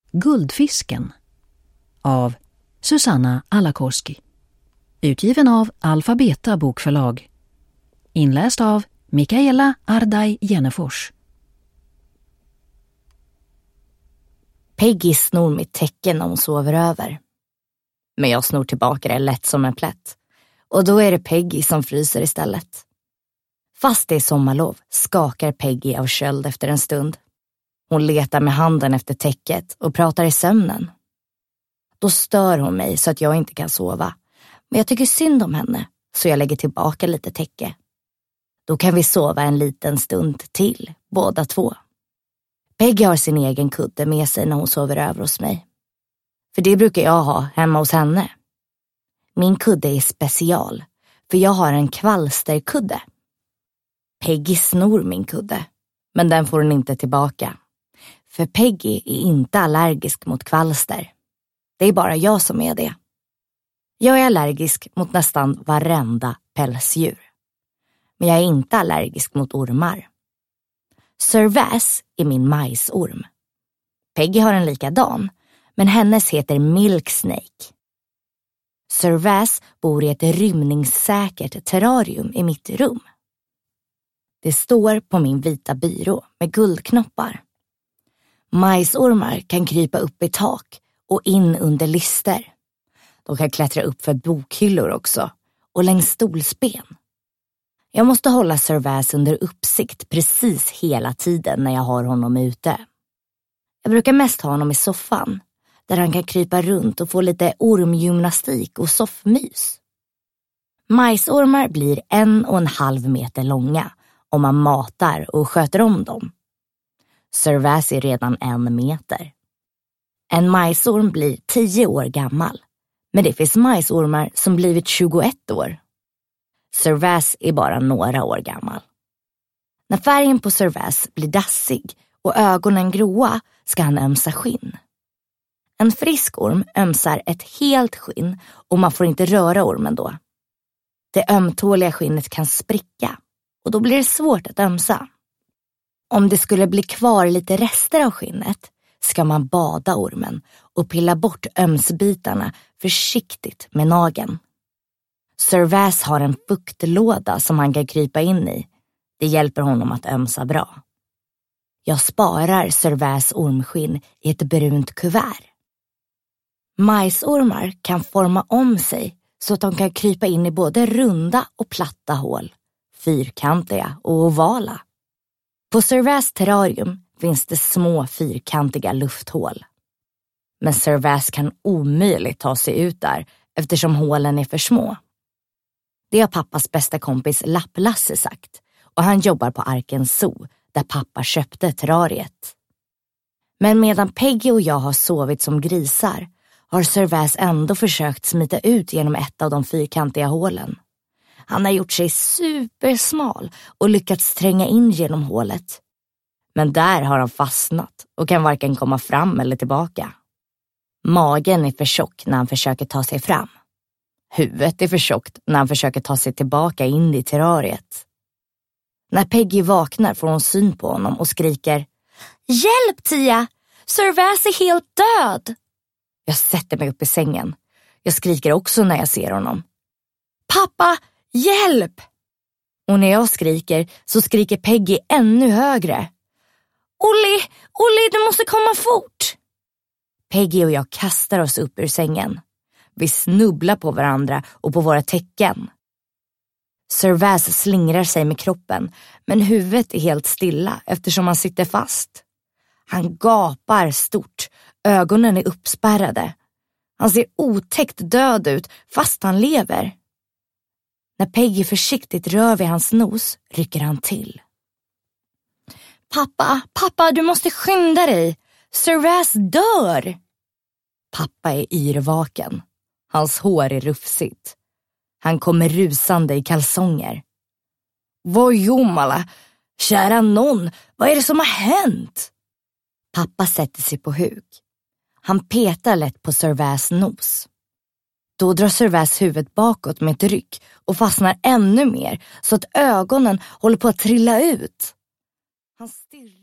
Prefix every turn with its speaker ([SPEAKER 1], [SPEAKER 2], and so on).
[SPEAKER 1] Guldfisken av Susanna Alakoski. Utgiven av Alfabeta bokförlag. Inläst av Mikaela Ardai Jennefors.
[SPEAKER 2] Peggy snor mitt täcke när hon sover över. Men jag snor tillbaka det lätt som en plätt. Och då är det Peggy som fryser istället. Fast det är sommarlov skakar Peggy av köld efter en stund. Hon letar med handen efter täcket och pratar i sömnen. Då stör hon mig så att jag inte kan sova. Men jag tycker synd om henne, så jag lägger tillbaka lite täcke. Då kan vi sova en liten stund till, båda två. Peggy har sin egen kudde med sig när hon sover över hos mig. För det brukar jag ha hemma hos henne. Min kudde är special, för jag har en kvalsterkudde. Peggy snor min kudde, men den får hon inte tillbaka. För Peggy är inte allergisk mot kvalster. Det är bara jag som är det. Jag är allergisk mot nästan varenda pälsdjur. Men jag är inte allergisk mot ormar. Servais är min majsorm. Peggy har en likadan, men hennes heter Milk Snake. Servais bor i ett rymningssäkert terrarium i mitt rum. Det står på min vita byrå med guldknoppar. Majsormar kan krypa upp i tak och in under lister. De kan klättra upp för bokhyllor också och längs stolsben. Jag måste hålla Servais under uppsikt precis hela tiden när jag har honom ute. Jag brukar mest ha honom i soffan, där han kan krypa runt och få lite ormgymnastik och soffmys. Majsormar blir 1,5 meter långa om man matar och sköter om dem. Servais är redan 1 meter. En majsorm blir 10 år gammal, men det finns majsormar som blivit 21 år. Servais är bara några år gammal. När färgen på Servais blir dassig och ögonen gråa ska han ömsa skinn. En frisk orm ömsar ett helt skinn och man får inte röra ormen då. Det ömtåliga skinnet kan spricka och då blir det svårt att ömsa. Om det skulle bli kvar lite rester av skinnet ska man bada ormen och pilla bort ömsbitarna försiktigt med nageln. Servais har en fuktlåda som han kan krypa in i. Det hjälper honom att ömsa bra. Jag sparar Servais ormskinn i ett brunt kuvert. Majsormar kan forma om sig så att de kan krypa in i både runda och platta hål, fyrkantiga och ovala. På Servais terrarium finns det små fyrkantiga lufthål. Men Servais kan omöjligt ta sig ut där eftersom hålen är för små. Det har pappas bästa kompis Lapp-Lasse sagt och han jobbar på Arkens Zoo där pappa köpte terrariet. Men medan Peggy och jag har sovit som grisar har Servais ändå försökt smita ut genom ett av de fyrkantiga hålen. Han har gjort sig supersmal och lyckats tränga in genom hålet. Men där har han fastnat och kan varken komma fram eller tillbaka. Magen är för tjock när han försöker ta sig fram. Huvudet är för tjockt när han försöker ta sig tillbaka in i terrariet. När Peggy vaknar får hon syn på honom och skriker: "Hjälp, Tia! Servais är helt död!" Jag sätter mig upp i sängen. Jag skriker också när jag ser honom. "Pappa, hjälp!" Och när jag skriker så skriker Peggy ännu högre. Olli, du måste komma fort!" Peggy och jag kastar oss upp ur sängen. Vi snubblar på varandra och på våra täcken. Servais slingrar sig med kroppen, men huvudet är helt stilla eftersom han sitter fast. Han gapar stort, ögonen är uppspärrade. Han ser otäckt död ut fast han lever. När Peggy försiktigt rör vid hans nos rycker han till. Pappa, du måste skynda dig. Servais dör!" Pappa är yrvaken. Hans hår är rufsigt. Han kommer rusande i kalsonger. "Vad jomala? Kära någon, vad är det som har hänt?" Pappa sätter sig på huk. Han petar lätt på Servais nos. Då drar Servais huvudet bakåt med ett ryck och fastnar ännu mer så att ögonen håller på att trilla ut. Han stirrar